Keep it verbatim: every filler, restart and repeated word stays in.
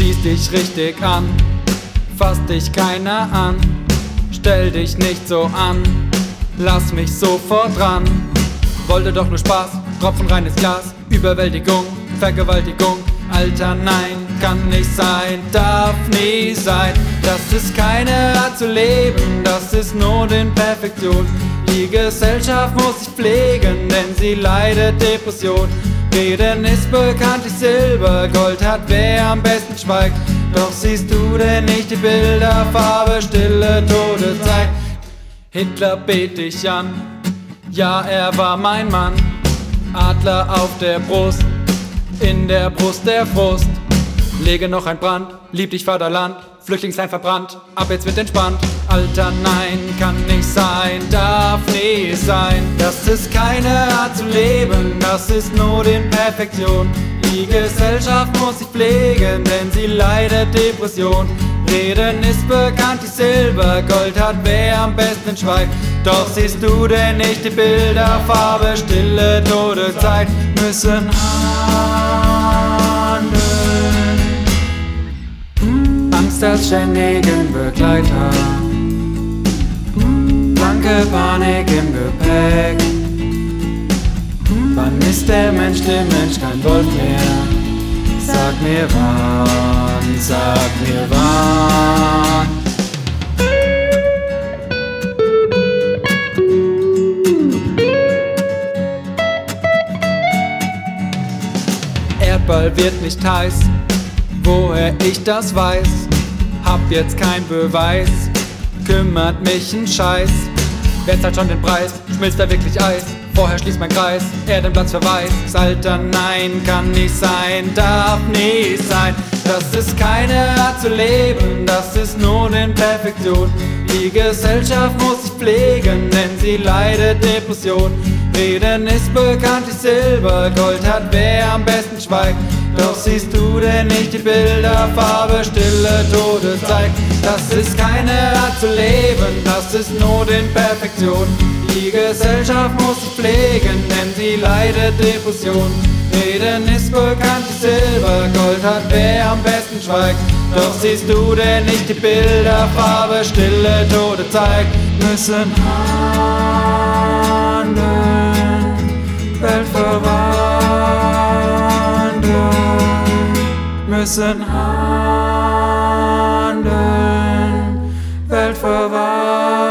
ziehst dich richtig an, fass dich keiner an, stell dich nicht so an, lass mich sofort ran. Wollte doch nur Spaß, Tropfen reines Glas, Überwältigung, Vergewaltigung. Alter, nein, kann nicht sein, darf nie sein. Das ist keine Art zu leben, das ist Not in Perfektion. Die Gesellschaft muss sich pflegen, denn sie leidet Depression. Reden ist bekanntlich Silber, Gold hat wer am besten schweigt. Doch siehst du denn nicht die Bilder, Farbe, Stille, Todeszeit. Hitler bet dich an, ja er war mein Mann. Adler auf der Brust, in der Brust der Frust. Lege noch ein Brand, lieb dich Vaterland, Flüchtlingsheim verbrannt, ab jetzt wird entspannt. Alter, nein, kann nicht sein, darf nie sein. Das ist keine Art zu leben, das ist Not in Perfektion. Die Gesellschaft muss sich pflegen, denn sie leidet Depression. Reden ist bekanntlich Silber, Gold hat wer am besten schweigt. Doch siehst du denn nicht die Bilder, Farbe, Stille, Todeszeit. Müssen handeln. Angst als ständigen Begleiter, blanke Panik im Gepäck. Wann ist der Mensch dem Mensch kein Wolf mehr? Sag mir wann, sag mir wann. Erdball wird nicht heiß, woher ich das weiß. Hab jetzt kein Beweis, kümmert mich ein Scheiß. Wer zahlt schon den Preis, schmilzt da wirklich Eis? Vorher schließt mein Kreis, er den Platz verweist. Alter, nein, kann nicht sein, darf nie sein. Das ist keine Art zu leben, das ist Not in Perfektion. Die Gesellschaft muss sich pflegen, denn sie leidet Depression. Reden ist bekanntlich Silber, Gold hat wer am besten schweigt. Doch siehst du denn nicht die Bilder, Farbe, Stille, Todeszeit. Das ist keine Art zu leben, das ist Not in Perfektion. Die Gesellschaft muss sich pflegen, denn sie leidet Depression. Reden ist bekanntlich Silber, Gold hat wer am besten schweigt. Doch siehst du denn nicht die Bilder, Farbe, Stille, Todeszeit. Müssen handeln, Welt verwandeln. Müssen handeln, Welt verwandeln.